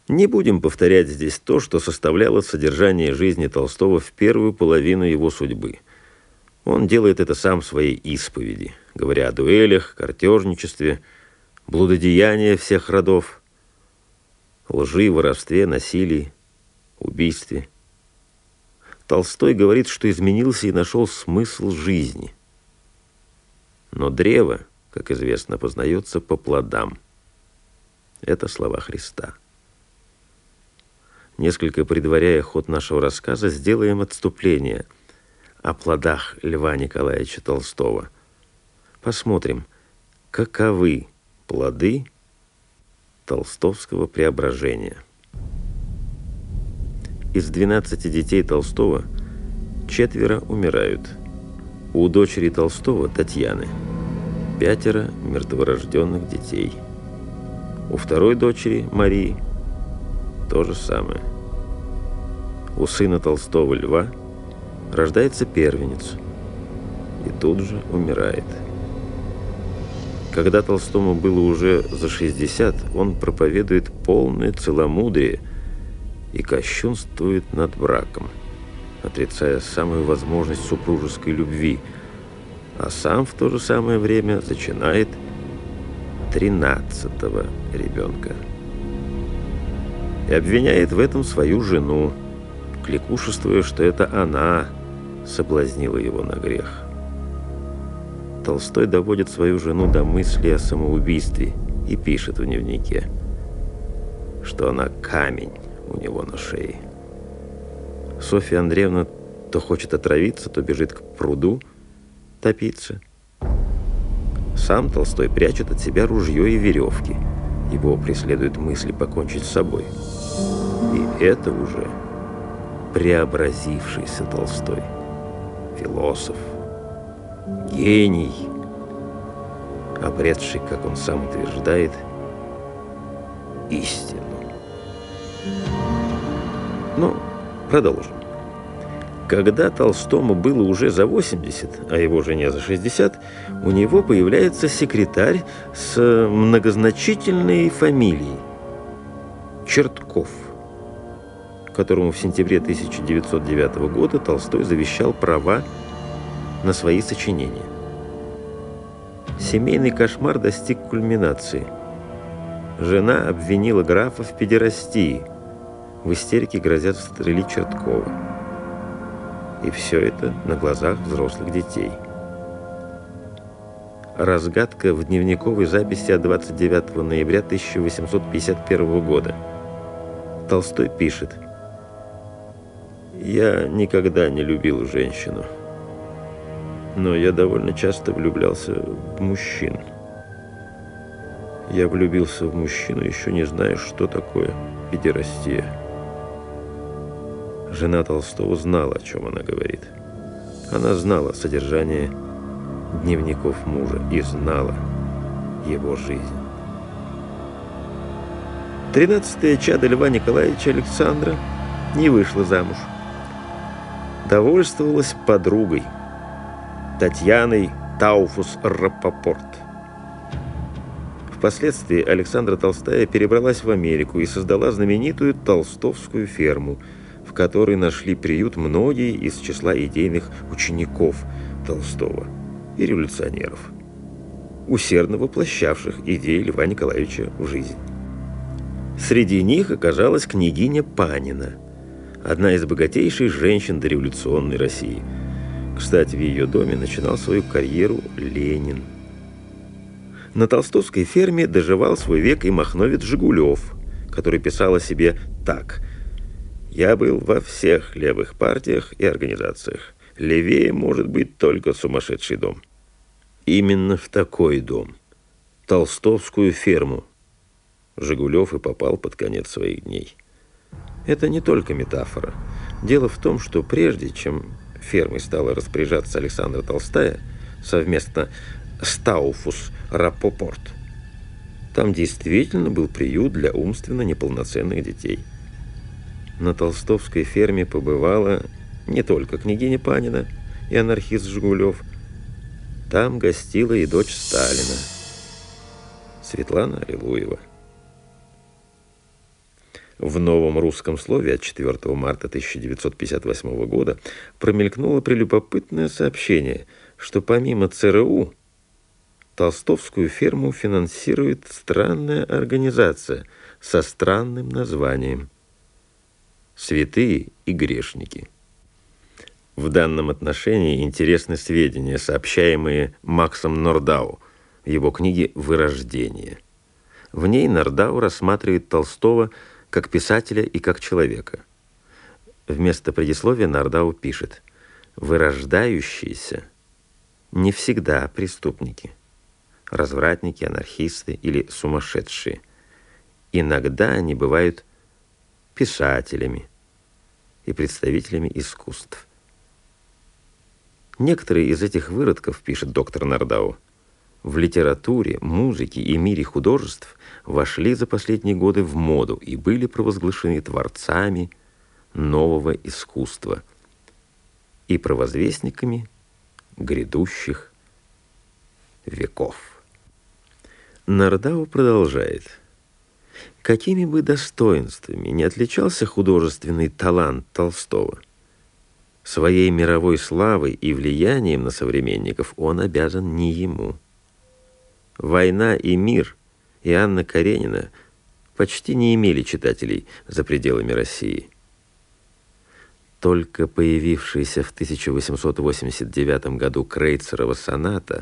Не будем повторять здесь то, что составляло содержание жизни Толстого в первую половину его судьбы. Он делает это сам в своей исповеди, говоря о дуэлях, картежничестве, блудодеянии всех родов, лжи, воровстве, насилии, убийстве. Толстой говорит, что изменился и нашел смысл жизни. Но древо, как известно, познается по плодам. Это слова Христа. Несколько предваряя ход нашего рассказа, сделаем отступление о плодах Льва Николаевича Толстого. Посмотрим, каковы плоды толстовского преображения. Из 12 детей Толстого 4 умирают. У дочери Толстого, Татьяны, 5 мертворожденных детей. У второй дочери, Марии, то же самое. У сына Толстого, Льва, рождается первенец и тут же умирает. Когда Толстому было уже за 60, он проповедует полное целомудрие и кощунствует над браком, отрицая самую возможность супружеской любви, а сам в то же самое время зачинает 13-го ребенка. И обвиняет в этом свою жену, кликушествуя, что это она соблазнила его на грех. Толстой доводит свою жену до мысли о самоубийстве и пишет в дневнике, что она камень у него на шее. Софья Андреевна то хочет отравиться, то бежит к пруду топиться. Сам Толстой прячет от себя ружье и веревки. Его преследуют мысли покончить с собой. И это уже преобразившийся Толстой. Философ, гений, обретший, как он сам утверждает, истину. Но продолжим. Когда Толстому было уже за 80, а его жене за 60, у него появляется секретарь с многозначительной фамилией Чертков, которому в сентябре 1909 года Толстой завещал права на свои сочинения. Семейный кошмар достиг кульминации. Жена обвинила графа в педерастии. В истерике грозят застрелить Черткова. И все это на глазах взрослых детей. Разгадка в дневниковой записи от 29 ноября 1851 года. Толстой пишет: «Я никогда не любил женщину, но я довольно часто влюблялся в мужчин. Я влюбился в мужчину, еще не зная, что такое педерастия». Жена Толстого знала, о чем она говорит. Она знала содержание дневников мужа и знала его жизнь. 13-я чадо Льва Николаевича, Александра, не вышла замуж. Довольствовалась подругой, Татьяной Тауфус-Рапопорт. Впоследствии Александра Толстая перебралась в Америку и создала знаменитую толстовскую ферму, в которой нашли приют многие из числа идейных учеников Толстого и революционеров, усердно воплощавших идеи Льва Николаевича в жизнь. Среди них оказалась княгиня Панина, одна из богатейших женщин дореволюционной России. Кстати, в ее доме начинал свою карьеру Ленин. На толстовской ферме доживал свой век и махновец Жигулев, который писал о себе так: «Я был во всех левых партиях и организациях. Левее может быть только сумасшедший дом». Именно в такой дом, толстовскую ферму, Жигулев и попал под конец своих дней. Это не только метафора. Дело в том, что прежде чем фермой стала распоряжаться Александра Толстая совместно с Тауфус-Рапопорт, там действительно был приют для умственно неполноценных детей. На толстовской ферме побывала не только княгиня Панина и анархист Жигулев. Там гостила и дочь Сталина, Светлана Аллилуева. В «Новом русском слове» от 4 марта 1958 года промелькнуло прелюбопытное сообщение, что помимо ЦРУ толстовскую ферму финансирует странная организация со странным названием «Святые и грешники». В данном отношении интересны сведения, сообщаемые Максом Нордау в его книге «Вырождение». В ней Нордау рассматривает Толстого как писателя и как человека. Вместо предисловия Нордау пишет: «Вырождающиеся не всегда преступники, развратники, анархисты или сумасшедшие. Иногда они бывают писателями и представителями искусств». Некоторые из этих выродков, пишет доктор Нордау, в литературе, музыке и мире художеств вошли за последние годы в моду и были провозглашены творцами нового искусства и провозвестниками грядущих веков. Нордау продолжает: какими бы достоинствами не отличался художественный талант Толстого, своей мировой славой и влиянием на современников он обязан не ему. «Война и мир» и Анна Каренина почти не имели читателей за пределами России. Только появившаяся в 1889 году Крейцерова соната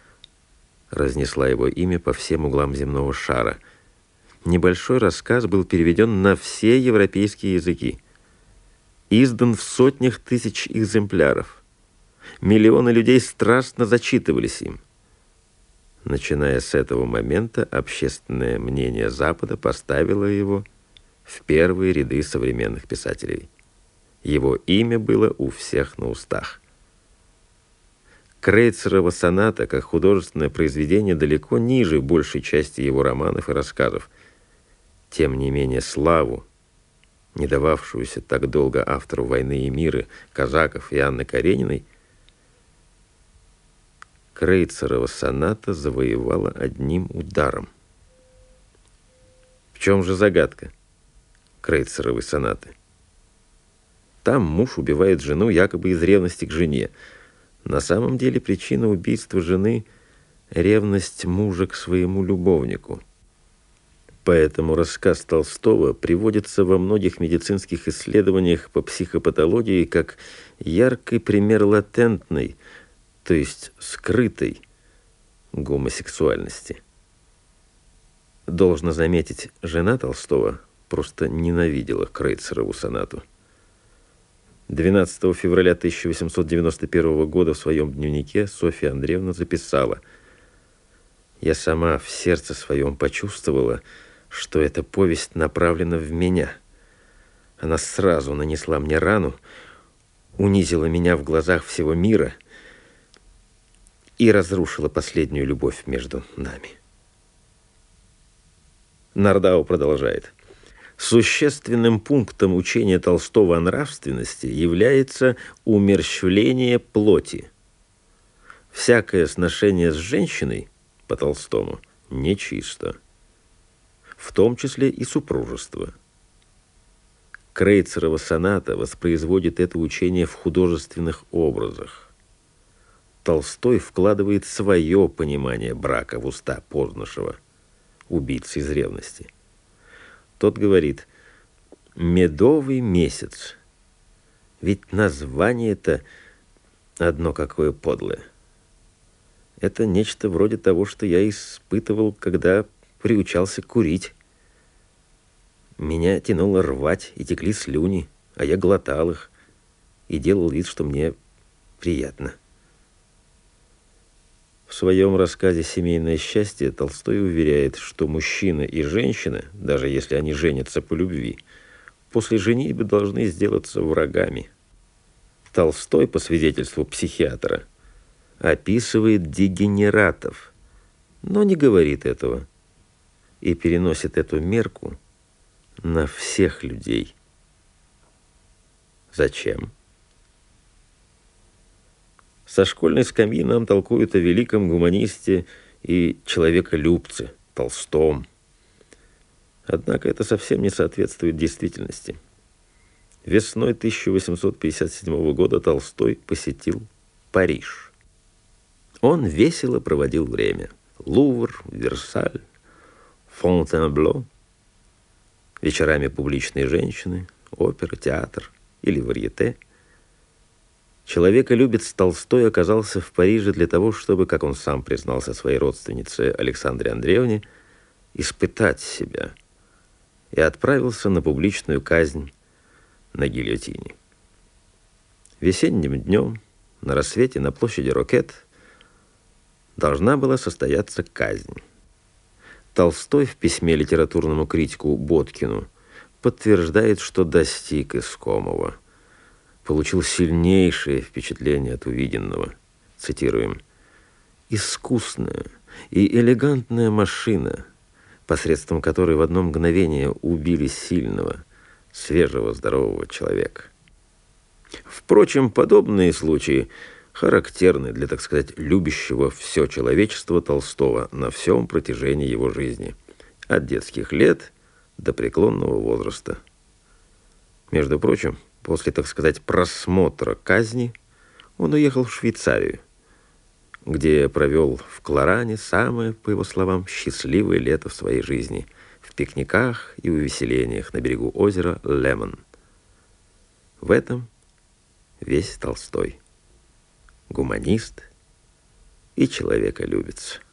разнесла его имя по всем углам земного шара. Небольшой рассказ был переведен на все европейские языки, издан в сотнях тысяч экземпляров. Миллионы людей страстно зачитывались им. Начиная с этого момента, общественное мнение Запада поставило его в первые ряды современных писателей. Его имя было у всех на устах. Крейцерова соната, как художественное произведение, далеко ниже большей части его романов и рассказов. Тем не менее, славу, не дававшуюся так долго автору «Войны и мира», Казаков и Анны Карениной, Крейцерова соната завоевала одним ударом. В чем же загадка Крейцеровой сонаты? Там муж убивает жену якобы из ревности к жене. На самом деле причина убийства жены – ревность мужа к своему любовнику. Поэтому рассказ Толстого приводится во многих медицинских исследованиях по психопатологии как яркий пример латентной, то есть скрытой гомосексуальности. Должно заметить, жена Толстого просто ненавидела Крейцерову сонату. 12 февраля 1891 года в своем дневнике Софья Андреевна записала: «Я сама в сердце своем почувствовала, что эта повесть направлена в меня. Она сразу нанесла мне рану, унизила меня в глазах всего мира и разрушила последнюю любовь между нами». Нордау продолжает: «Существенным пунктом учения Толстого о нравственности является умерщвление плоти. Всякое сношение с женщиной, по Толстому, нечисто, в том числе и супружество. Крейцерова соната воспроизводит это учение в художественных образах. Толстой вкладывает свое понимание брака в уста Познышева, убийцы из ревности. Тот говорит: «Медовый месяц». Ведь название-то одно какое подлое. Это нечто вроде того, что я испытывал, когда приучался курить. Меня тянуло рвать, и текли слюни, а я глотал их и делал вид, что мне приятно. В своем рассказе «Семейное счастье» Толстой уверяет, что мужчина и женщина, даже если они женятся по любви, после женитьбы должны сделаться врагами. Толстой, по свидетельству психиатра, описывает дегенератов, но не говорит этого и переносит эту мерку на всех людей. Зачем? Со школьной скамьи нам толкуют о великом гуманисте и человеколюбце Толстом, Однако это совсем не соответствует действительности. Весной 1857 года Толстой посетил Париж. Он весело проводил время. Лувр, Версаль, Фонтенбло, вечерами публичные женщины, опера, театр или варьете. Человеколюбец Толстой оказался в Париже для того, чтобы, как он сам признался своей родственнице Александре Андреевне, испытать себя, и отправился на публичную казнь на гильотине. Весенним днем на рассвете на площади Рокет должна была состояться казнь. Толстой в письме литературному критику Боткину подтверждает, что достиг искомого, получил сильнейшее впечатление от увиденного. Цитируем: «Искусная и элегантная машина, посредством которой в одно мгновение убили сильного, свежего, здорового человека». Впрочем, подобные случаи характерны для, так сказать, любящего все человечество Толстого на всем протяжении его жизни, от детских лет до преклонного возраста. Между прочим, после, так сказать, просмотра казни он уехал в Швейцарию, где провел в Кларане самое, по его словам, счастливое лето в своей жизни, в пикниках и увеселениях на берегу озера Лемон. В этом весь Толстой. Гуманист и человеколюбец.